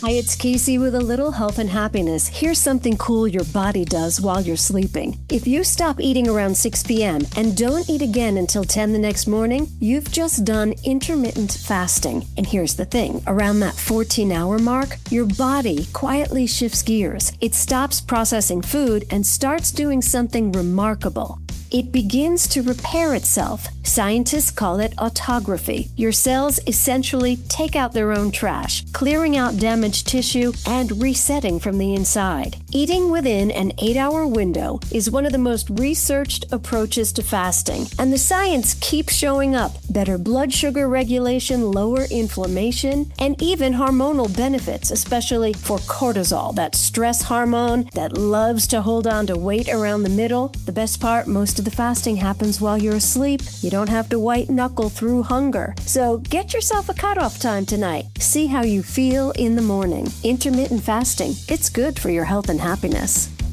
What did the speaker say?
Hi, it's Casey with a little health and happiness. Here's something cool your body does while you're sleeping. If you stop eating around 6 p.m. and don't eat again until 10 the next morning, you've just done intermittent fasting. And here's the thing, around that 14-hour mark, your body quietly shifts gears. It stops processing food and starts doing something remarkable. It begins to repair itself. Scientists call it autophagy. Your cells essentially take out their own trash, clearing out damaged tissue and resetting from the inside. Eating within an 8-hour window is one of the most researched approaches to fasting, and the science keeps showing up. Better blood sugar regulation, lower inflammation, and even hormonal benefits, especially for cortisol, that stress hormone that loves to hold on to weight around the middle. The best part, most of the fasting happens while you're asleep. You don't have to white knuckle through hunger. So get yourself a cutoff time tonight. See how you feel in the morning. Intermittent fasting, it's good for your health and happiness.